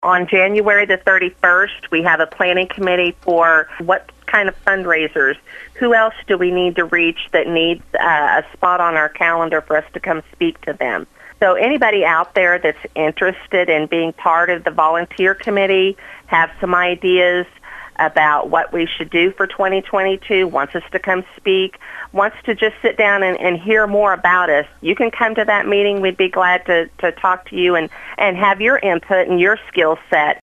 On January the 31st, we have a planning committee for what kind of fundraisers. Who else do we need to reach that needs a spot on our calendar for us to come speak to them? So anybody out there that's interested in being part of the volunteer committee, have some ideas about what we should do for 2022, wants us to come speak, wants to just sit down and hear more about us, you can come to that meeting. We'd be glad to talk to you and have your input and your skill set